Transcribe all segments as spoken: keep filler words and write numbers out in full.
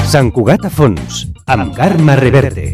Sant Cugat a fons, amb Carme Reverte.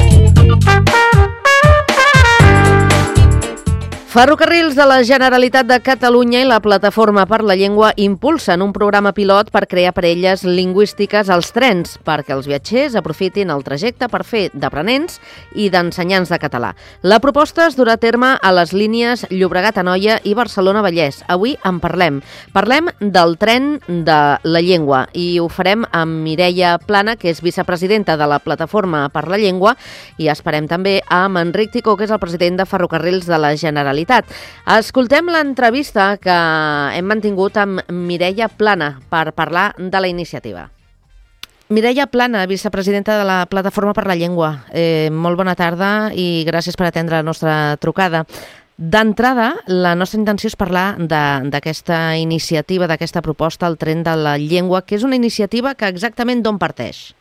Ferrocarrils de la Generalitat de Catalunya i la Plataforma per la Llengua impulsen un programa pilot per crear parelles lingüístiques als trens, perquè els viatgers aprofitin el trajecte per fer d'aprenents i d'ensenyants de català. La proposta es durà a terme a les línies Llobregat-Anoia i Barcelona-Vallès. Avui en parlem. Parlem del tren de la llengua i ho farem amb Mireia Plana, que és vicepresidenta de la Plataforma per la Llengua, i esperem també amb Enric Ticó, que és el president de Ferrocarrils de la Generalitat. Escoltem l'entrevista que hem mantingut amb Mireia Plana per parlar de la iniciativa. Mireia Plana, vicepresidenta de la Plataforma per la Llengua. Eh, molt bona tarda i gràcies per atendre la nostra trucada. D'entrada, la nostra intenció és parlar d'aquesta iniciativa, d'aquesta proposta, el tren de la llengua, que és una iniciativa que exactament d'on parteix?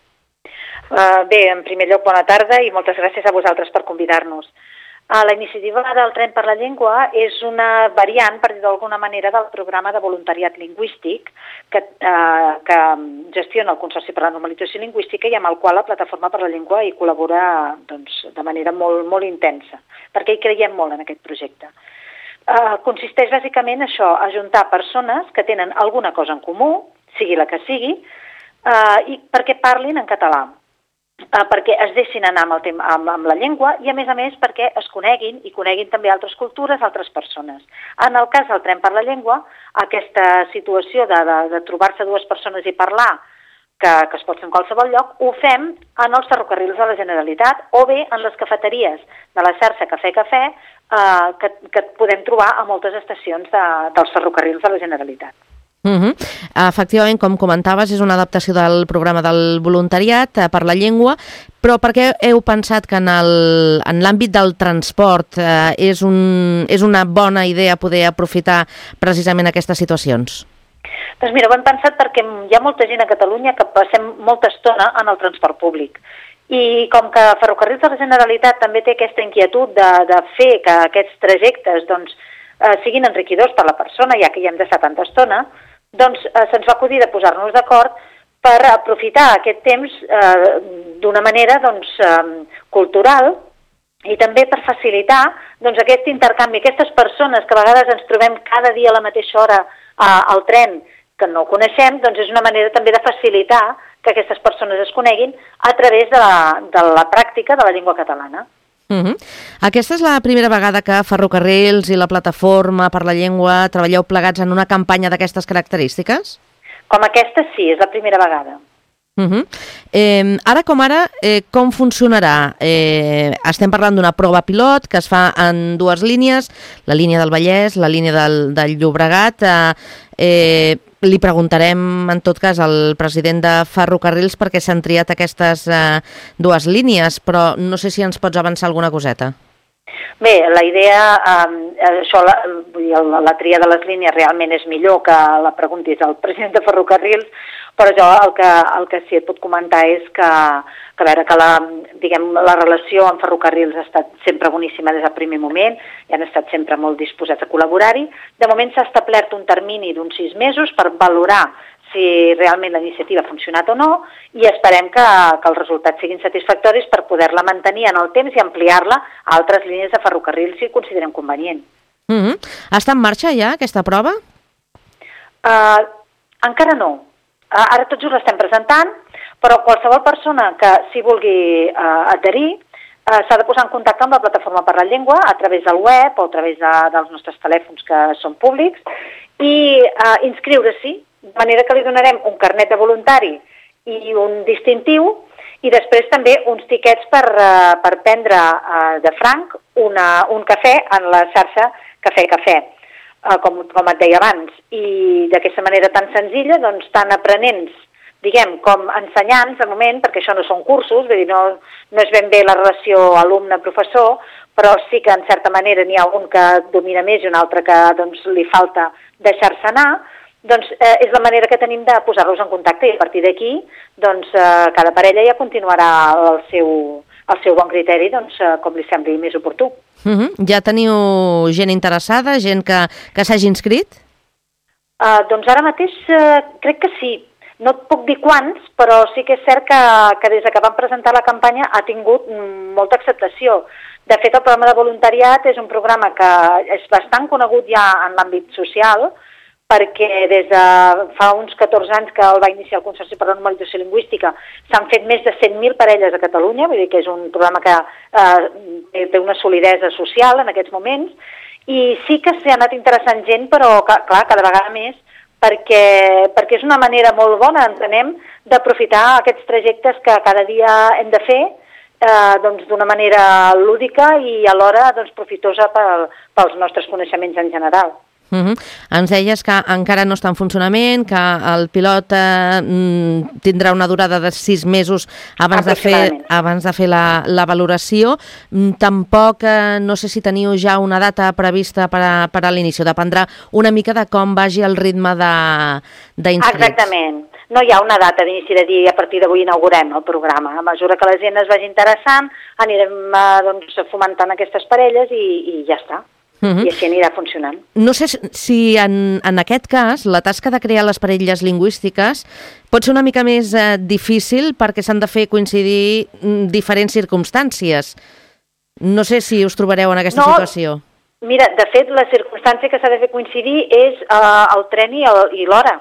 Uh, bé, en primer lloc, bona tarda i moltes gràcies a vosaltres per convidar-nos. La iniciativa del Tren per la Llengua és una variant, per dir d'alguna manera, del programa de voluntariat lingüístic que, eh, que gestiona el Consorci per la Normalització Lingüística i amb el qual la Plataforma per la Llengua hi col·labora doncs, de manera molt, molt intensa, perquè hi creiem molt en aquest projecte. Eh, consisteix bàsicament això, a ajuntar persones que tenen alguna cosa en comú, sigui la que sigui, eh, i perquè parlin en català. Uh, perquè es deixin anar amb, el tema, amb, amb la llengua i, a més a més, perquè es coneguin i coneguin també altres cultures, altres persones. En el cas del Tren per la Llengua, aquesta situació de, de, de trobar-se dues persones i parlar, que, que es pot fer en qualsevol lloc, ho fem en els ferrocarrils de la Generalitat o bé en les cafeteries de la xarxa Cafè Cafè, uh, que, que podem trobar a moltes estacions de, dels ferrocarrils de la Generalitat. Uh-huh. Efectivament, com comentaves, és una adaptació del programa del voluntariat per la llengua, però per què heu pensat que en l'àmbit del transport eh, és, un, és una bona idea poder aprofitar precisament aquestes situacions? Doncs mira, ho hem pensat perquè hi ha molta gent a Catalunya que passem molta estona en el transport públic. I com que Ferrocarrils de la Generalitat també té aquesta inquietud de, de fer que aquests trajectes doncs, eh, siguin enriquidors per la persona, ja que hi hem d'estar tanta estona, doncs eh, se'ns va acudir de posar-nos d'acord per aprofitar aquest temps eh, d'una manera doncs, eh, cultural i també per facilitar doncs, aquest intercanvi. Aquestes persones que a vegades ens trobem cada dia a la mateixa hora eh, al tren que no coneixem, doncs és una manera també de facilitar que aquestes persones es coneguin a través de la, de la pràctica de la llengua catalana. Uh-huh. Aquesta és la primera vegada que Ferrocarrils i la Plataforma per la Llengua treballeu plegats en una campanya d'aquestes característiques? Com aquesta sí, és la primera vegada. Uh-huh. eh, ara com ara, eh, com funcionarà? Eh, estem parlant d'una prova pilot que es fa en dues línies, la línia del Vallès, la línia del, del Llobregat. Eh, eh, li preguntarem en tot cas al president de Ferrocarrils perquè s'han triat aquestes eh, dues línies, però no sé si ens pots avançar alguna coseta. Bé, la idea, eh, això, la, la, la tria de les línies realment és millor que la preguntis al president de Ferrocarrils, però jo el que, el que sí et puc comentar és que, que, a veure, que la, diguem, la relació amb Ferrocarrils ha estat sempre boníssima des del primer moment i han estat sempre molt disposats a col·laborar-hi. De moment s'ha establert un termini d'uns sis mesos per valorar si realment la iniciativa ha funcionat o no i esperem que, que els resultats siguin satisfactoris per poder-la mantenir en el temps i ampliar-la a altres línies de ferrocarrils si ho considerem convenient. Mm-hmm. Està en marxa ja aquesta prova? Uh, encara no. Uh, ara tots us l'estem presentant, però qualsevol persona que s'hi vulgui uh, adherir uh, s'ha de posar en contacte amb la Plataforma per la Llengua a través del web o a través de, dels nostres telèfons que són públics i uh, inscriure-s'hi, de manera que li donarem un carnet de voluntari i un distintiu i després també uns tiquets per, uh, per prendre uh, de franc una, un cafè en la xarxa Cafè Cafè. Uh, com, com et deia abans, i d'aquesta manera tan senzilla, doncs tant aprenents, diguem, com ensenyants, de moment, perquè això no són cursos, vull dir, no, no és ben bé la relació alumne-professor, però sí que en certa manera n'hi ha un que domina més i un altre que doncs, li falta deixar-se anar, doncs eh, és la manera que tenim de posar-los en contacte i a partir d'aquí doncs, eh, cada parella ja continuarà el seu, el seu bon criteri doncs, eh, com li sembli més oportú. Uh-huh. Ja teniu gent interessada, gent que, que s'hagi inscrit? Uh, doncs ara mateix uh, crec que sí. No et puc dir quants, però sí que és cert que, que des que vam presentar la campanya ha tingut molta acceptació. De fet, el programa de voluntariat és un programa que és bastant conegut ja en l'àmbit social, perquè des de fa uns catorze anys que el va iniciar el Consorci per la Normalització Lingüística s'han fet més de cent mil parelles a Catalunya, vull dir que és un programa que eh, té una solidesa social en aquests moments, i sí que s'hi ha anat interessant gent, però clar, cada vegada més, perquè, perquè és una manera molt bona, entenem, d'aprofitar aquests trajectes que cada dia hem de fer eh, doncs d'una manera lúdica i alhora doncs, profitosa pel, pels nostres coneixements en general. Uh-huh. Ens deies que encara no està en funcionament, que el pilot eh, tindrà una durada de sis mesos abans de fer, abans de fer la, la valoració. Tampoc, eh, no sé si teniu ja una data prevista per a, per a l'inici, dependrà una mica de com vagi el ritme d'inscrits. Exactament. No hi ha una data d'inici de dir a partir d'avui inaugurem el programa. A mesura que la gent es vagi interessant, anirem eh, doncs, fomentant aquestes parelles i, i ja està. Uh-huh. I així anirà funcionant. No sé si en, en aquest cas la tasca de crear les parelles lingüístiques pot ser una mica més eh, difícil perquè s'han de fer coincidir diferents circumstàncies. No sé si us trobareu en aquesta no, situació. Mira, de fet, la circumstància que s'ha de fer coincidir és eh, el tren i l'hora.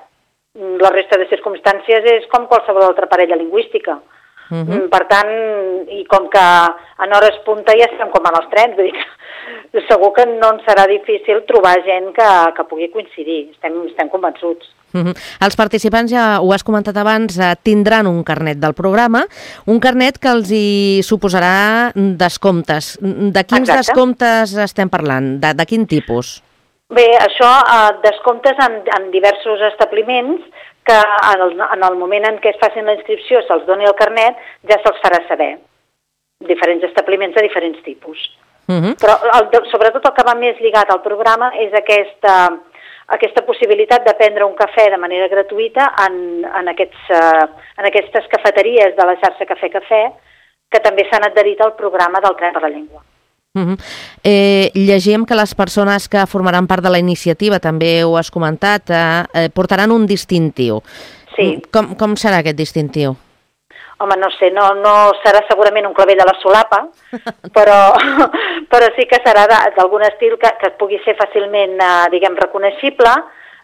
La resta de circumstàncies és com qualsevol altra parella lingüística. Uh-huh. Per tant, i com que en hores punta ja estem com en els trens, vull dir que segur que no ens serà difícil trobar gent que, que pugui coincidir, estem, estem convençuts. Uh-huh. Els participants, ja ho has comentat abans, eh, tindran un carnet del programa, un carnet que els hi suposarà descomptes. De quins Exacte. descomptes estem parlant? De, de quin tipus? Bé, això, eh, descomptes en, en diversos establiments que en el, en el moment en què es facin la inscripció se'ls doni el carnet, ja se'ls farà saber. Diferents establiments de diferents tipus. Uh-huh. Però el, sobretot el que va més lligat al programa és aquesta, aquesta possibilitat de prendre un cafè de manera gratuïta en, en, aquests, uh, en aquestes cafeteries de la xarxa Cafè Cafè que també s'han adherit al programa del Tren per la Llengua. Uh-huh. eh, llegíem que les persones que formaran part de la iniciativa, també ho has comentat, eh, portaran un distintiu. Sí. Com, com serà aquest distintiu? Home, no sé, no, no serà segurament un clavell a la solapa, però, però sí que serà d'algun estil que, que pugui ser fàcilment, eh, diguem, reconeixible,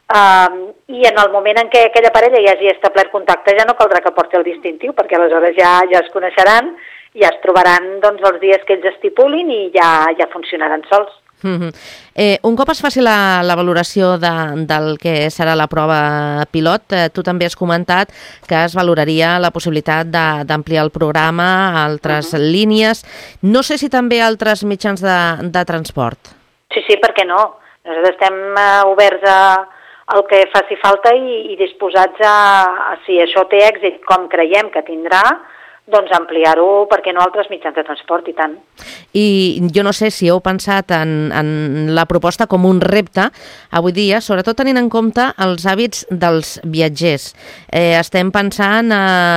eh, i en el moment en què aquella parella ja hagi establert contacte ja no caldrà que porti el distintiu, perquè aleshores ja, ja es coneixeran, ja es trobaran doncs, els dies que ells estipulin i ja, ja funcionaran sols. Uh-huh. eh, un cop es faci la, la valoració de, del que serà la prova pilot, eh, tu també has comentat que es valoraria la possibilitat d'ampliar el programa a altres uh-huh. línies. No sé si també altres mitjans de, de transport. Sí, sí, per què no? Nosaltres estem uh, oberts a, al que faci falta i, i disposats a, a, si això té èxit com creiem que tindrà, doncs ampliar-ho, perquè no, altres mitjans de transport, i tant. I jo no sé si heu pensat en, en la proposta com un repte avui dia, sobretot tenint en compte els hàbits dels viatgers. Eh, estem pensant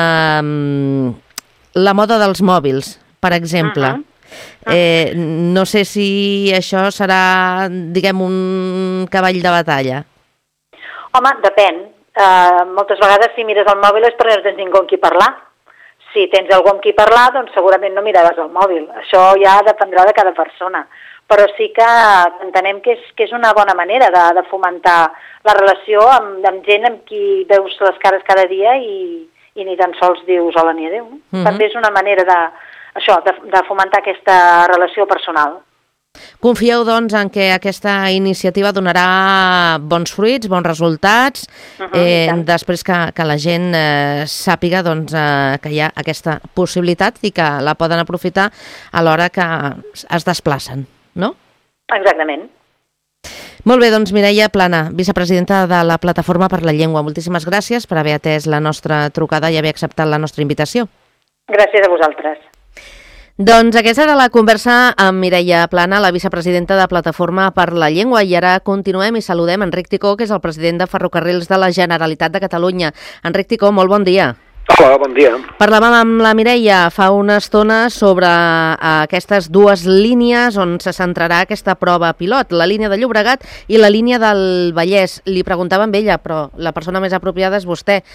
en la moda dels mòbils, per exemple. Uh-huh. eh, no sé si això serà, diguem, un cavall de batalla. Home, depèn. Uh, moltes vegades si mires el mòbil és perquè no tens ningú amb qui parlar. Si tens algú amb qui parlar, doncs segurament no miraràs el mòbil. Això ja dependrà de cada persona. Però sí que entenem que és, que és una bona manera de, de fomentar la relació amb, amb gent amb qui veus les cares cada dia i, i ni tan sols dius hola ni adéu. Uh-huh. També és una manera de, això, de, de fomentar aquesta relació personal. Confieu, doncs, en que aquesta iniciativa donarà bons fruits, bons resultats, uh-huh, eh, després que, que la gent eh, sàpiga doncs, eh, que hi ha aquesta possibilitat i que la poden aprofitar a l'hora que es desplacen, no? Exactament. Molt bé, doncs Mireia Plana, vicepresidenta de la Plataforma per la Llengua. Moltíssimes gràcies per haver atès la nostra trucada i haver acceptat la nostra invitació. Gràcies a vosaltres. Doncs aquesta era la conversa amb Mireia Plana, la vicepresidenta de Plataforma per la Llengua, i ara continuem i saludem Enric Ticó, que és el president de Ferrocarrils de la Generalitat de Catalunya. Enric Ticó, molt bon dia. Hola, bon dia. Parlàvem amb la Mireia fa una estona sobre aquestes dues línies on se centrarà aquesta prova pilot, la línia de Llobregat i la línia del Vallès. Li preguntava amb ella, però la persona més apropiada és vostè.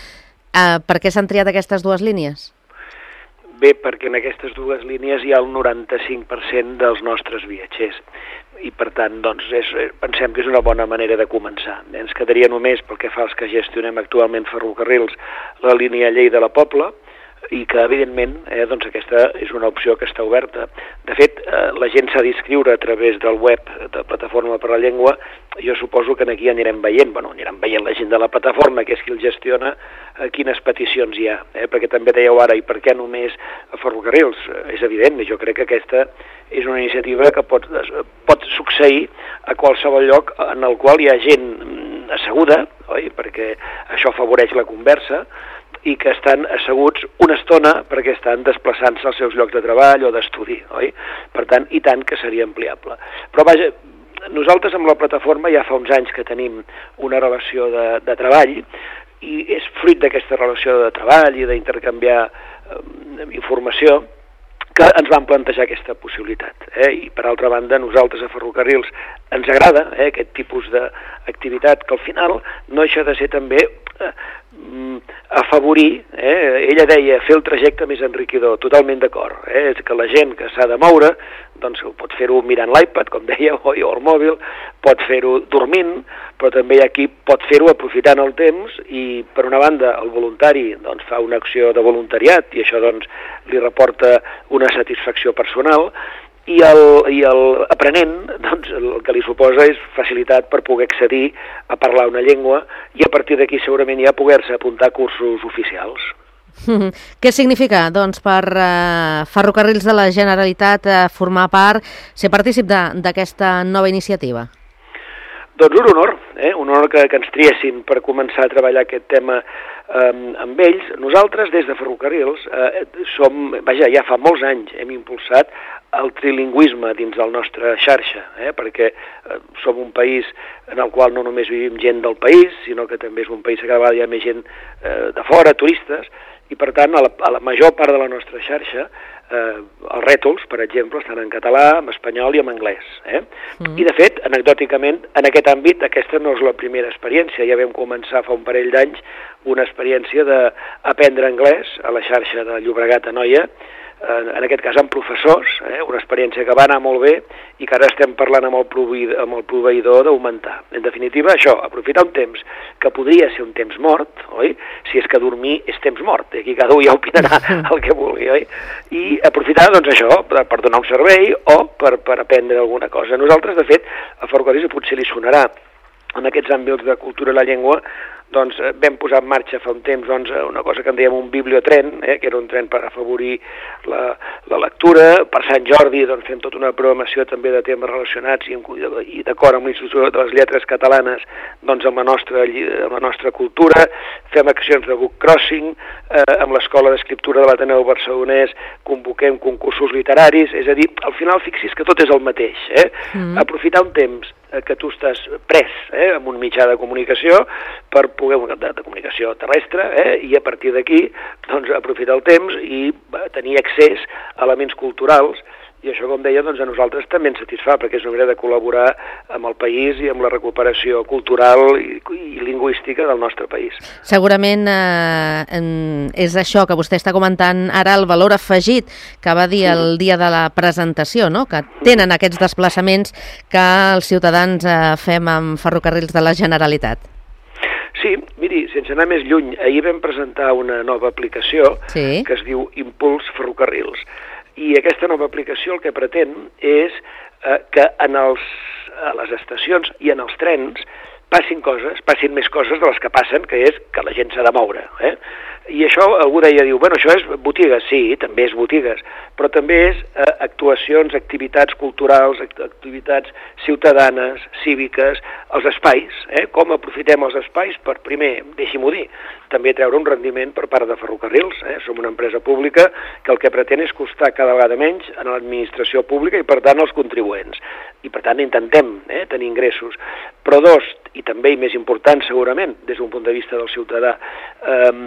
Uh, per què s'han triat aquestes dues línies? Bé, perquè en aquestes dues línies hi ha el noranta-cinc per cent dels nostres viatgers i per tant doncs, és, pensem que és una bona manera de començar. Ens quedaria només, pel que fa als que gestionem actualment ferrocarrils, la línia Lleida la Pobla, i que, evidentment, eh, doncs aquesta és una opció que està oberta. De fet, eh, la gent s'ha d'inscriure a través del web de Plataforma per la Llengua. Jo suposo que aquí anirem veient, bueno, anirem veient la gent de la plataforma, que és qui el gestiona, eh, quines peticions hi ha, eh, perquè també dèieu ara, i per què només a ferrocarrils? Eh, és evident, jo crec que aquesta és una iniciativa que pot, pot succeir a qualsevol lloc en el qual hi ha gent asseguda, oi? Perquè això afavoreix la conversa, i que estan asseguts una estona perquè estan desplaçant-se als seus llocs de treball o d'estudi, oi? Per tant, i tant que seria ampliable. Però vaja, nosaltres amb la plataforma ja fa uns anys que tenim una relació de, de treball i és fruit d'aquesta relació de treball i d'intercanviar eh, informació que ens van plantejar aquesta possibilitat. Eh? I, per altra banda, nosaltres a Ferrocarrils ens agrada eh, aquest tipus d'activitat que al final no deixa de ser també eh, afavorir, eh? Ella deia fer el trajecte més enriquidor, totalment d'acord, eh? És que la gent que s'ha de moure, doncs pot fer-ho mirant l'iPad, com deia, o el mòbil, pot fer-ho dormint, però també hi ha qui pot fer-ho aprofitant el temps i, per una banda, el voluntari doncs, fa una acció de voluntariat i això doncs, li reporta una satisfacció personal, i el, i el aprenent doncs, el que li suposa és facilitat per poder accedir a parlar una llengua i a partir d'aquí segurament ja poder-se apuntar a cursos oficials. Mm-hmm. Què significa doncs, per eh, Ferrocarrils de la Generalitat eh, formar part, ser partícip d'aquesta nova iniciativa? Doncs un honor, eh? un honor que, que ens triessin per començar a treballar aquest tema eh, amb ells. Nosaltres, des de Ferrocarrils, eh, som, vaja, ja fa molts anys hem impulsat el trilingüisme dins de la nostra xarxa, eh? perquè eh, som un país en el qual no només vivim gent del país, sinó que també és un país que cada vegada hi ha més gent eh, de fora, turistes, i per tant a la, a la major part de la nostra xarxa eh, els rètols, per exemple, estan en català, en espanyol i en anglès. Eh? Mm. I de fet, anecdòticament, en aquest àmbit aquesta no és la primera experiència, ja vam començar fa un parell d'anys una experiència d'aprendre anglès a la xarxa de Llobregat Anoia, en aquest cas amb professors, eh? una experiència que va anar molt bé i que ara estem parlant amb el proveïdor, amb el proveïdor d'augmentar. En definitiva, això, aprofitar un temps que podria ser un temps mort, oi? Si és que dormir és temps mort, aquí cada un ja opinarà el que vulgui, oi? I aprofitar, doncs, això, per, per donar un servei o per, per aprendre alguna cosa. Nosaltres, de fet, a Ferrocarrils potser li sonarà en aquests àmbits de cultura i la llengua, doncs vam posar en marxa fa un temps doncs, una cosa que en dèiem un bibliotren, eh, que era un tren per afavorir la, la lectura. Per Sant Jordi doncs, fem tota una programació també de temes relacionats i, i d'acord amb l'Institut de les Lletres Catalanes doncs, amb, la nostra, amb la nostra cultura. Fem accions de book crossing, eh, amb l'Escola d'Escriptura de l'Ateneu Barcelonès convoquem concursos literaris, és a dir, al final fixis que tot és el mateix. Eh? Mm. Aprofitar un temps que tu estàs pres eh, amb un mitjà de comunicació per poder, de, de comunicació terrestre, eh, i a partir d'aquí doncs, aprofitar el temps i tenir accés a elements culturals, i això, com deia, doncs, a nosaltres també ens satisfà, perquè és una manera de col·laborar amb el país i amb la recuperació cultural i, i lingüística del nostre país. Segurament eh, és això que vostè està comentant ara, el valor afegit que va dir el dia de la presentació, no? Que tenen aquests desplaçaments que els ciutadans eh, fem amb Ferrocarrils de la Generalitat. Sí, miri, sense anar més lluny, ahir vam presentar una nova aplicació sí. que es diu Impuls Ferrocarrils. I aquesta nova aplicació el que pretén és eh, que en els, a les estacions i en els trens passin coses, passin més coses de les que passen, que és que la gent s'ha de moure. Eh? I això algú deia, diu, bueno, això és botigues, sí, també és botigues, però també és eh, actuacions, activitats culturals, activitats ciutadanes, cíviques, els espais, eh? Com aprofitem els espais per, primer, deixi-m'ho dir, també treure un rendiment per part de Ferrocarrils. Eh? Som una empresa pública que el que pretén és costar cada vegada menys a l'administració pública i, per tant, als contribuents. I, per tant, intentem eh, tenir ingressos. Però dos, i també i més important segurament, des d'un punt de vista del ciutadà, eh,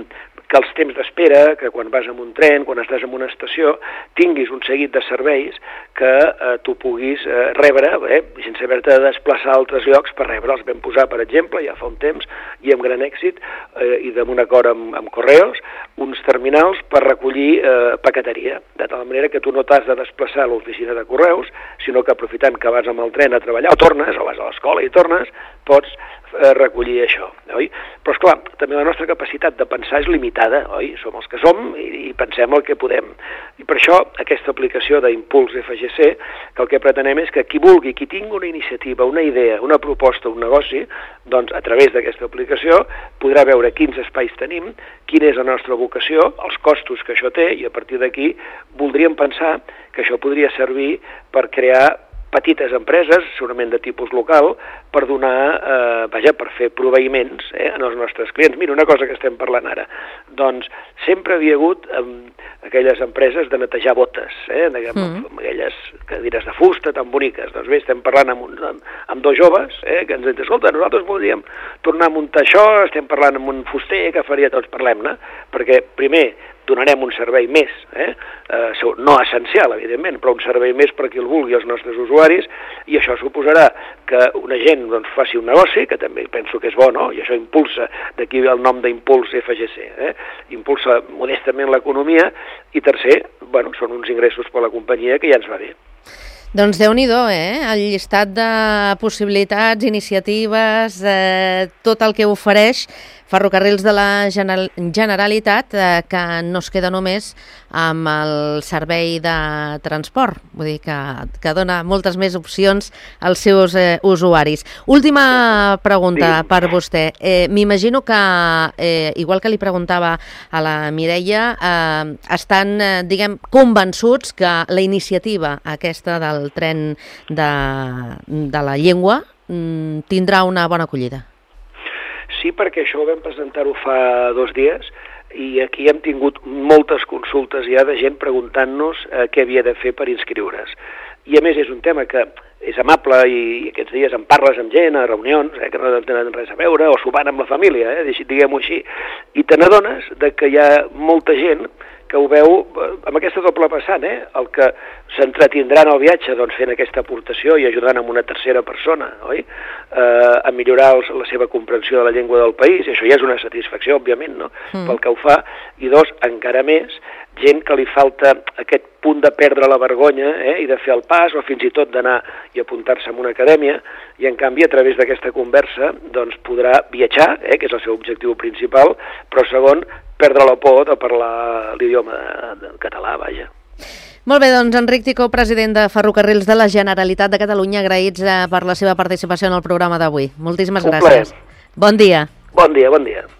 que els temps d'espera, que quan vas en un tren, quan estàs en una estació, tinguis un seguit de serveis que eh, tu puguis eh, rebre, eh, sense haver-te de desplaçar a altres llocs per rebre. Els vam posar, per exemple, ja fa un temps, i amb gran èxit, eh, i amb un acord amb, amb Correos, uns terminals per recollir eh, paqueteria, de tal manera que tu no t'has de desplaçar a l'oficina de Correus, sinó que aprofitant que vas amb el tren a treballar, o tornes, o vas a l'escola i tornes, pots eh, recollir això, oi? Però, esclar, també la nostra capacitat de pensar és limitada, oi? Som els que som i, i pensem el que podem. I per això, aquesta aplicació d'Impuls F G C, que el que pretenem és que qui vulgui, qui tingui una iniciativa, una idea, una proposta, un negoci, doncs a través d'aquesta aplicació podrà veure quins espais tenim, quina és la nostra vocació, els costos que això té, i a partir d'aquí voldríem pensar que això podria servir per crear petites empreses, segurament de tipus local, per donar, eh, vaja, per fer proveïments eh, en els nostres clients. Mira, una cosa que estem parlant ara, doncs sempre havia hagut eh, aquelles empreses de netejar botes, eh, diguem, mm. amb aquelles cadires de fusta tan boniques. Doncs bé, estem parlant amb, un, amb, amb dos joves eh, que ens diuen, escolta, nosaltres voldríem tornar a muntar això, estem parlant amb un fuster que faria tots, parlem-ne, perquè primer donarem un servei més, eh? Eh, no essencial, evidentment, però un servei més per qui el vulgui, els nostres usuaris, i això suposarà que una gent doncs, faci un negoci, que també penso que és bo, no? I això impulsa, d'aquí el nom d'Impuls F G C, eh? Impulsa modestament l'economia, i tercer, bueno, són uns ingressos per a la companyia que ja ens va bé. Doncs Déu-n'hi-do, eh? El llistat de possibilitats, iniciatives, eh, tot el que ofereix Ferrocarrils de la Generalitat, eh, que no es queda només amb el servei de transport, vull dir que, que dona moltes més opcions als seus eh, usuaris. Última pregunta sí. per vostè. Eh, M'imagino que, eh, igual que li preguntava a la Mireia, eh, estan, eh, diguem, convençuts que la iniciativa aquesta del tren de, de la llengua mm, tindrà una bona acollida. Sí, perquè això ho vam presentar-ho fa dos dies i aquí hem tingut moltes consultes ja de gent preguntant-nos eh, què havia de fer per inscriure's. I a més és un tema que és amable i aquests dies en parles amb gent a reunions eh, que no tenen res a veure o sopant amb la família, eh, diguem-ho així, i te n'adones de que hi ha molta gent que ho veu amb aquesta doble vessant, eh? El que s'entretindrà en el viatge doncs, fent aquesta aportació i ajudant amb una tercera persona, oi? Eh, a millorar els, la seva comprensió de la llengua del país, i això ja és una satisfacció, òbviament, no? Mm. Pel que ho fa, i dos, encara més, gent que li falta aquest punt de perdre la vergonya eh? i de fer el pas, o fins i tot d'anar i apuntar-se en una acadèmia, i en canvi a través d'aquesta conversa doncs, podrà viatjar, eh? que és el seu objectiu principal, però segon, perdre la por de parlar l'idioma català, vaja. Molt bé, doncs Enric Ticó, president de Ferrocarrils de la Generalitat de Catalunya, agraïts per la seva participació en el programa d'avui. Moltíssimes gràcies. Bon dia. Bon dia, bon dia.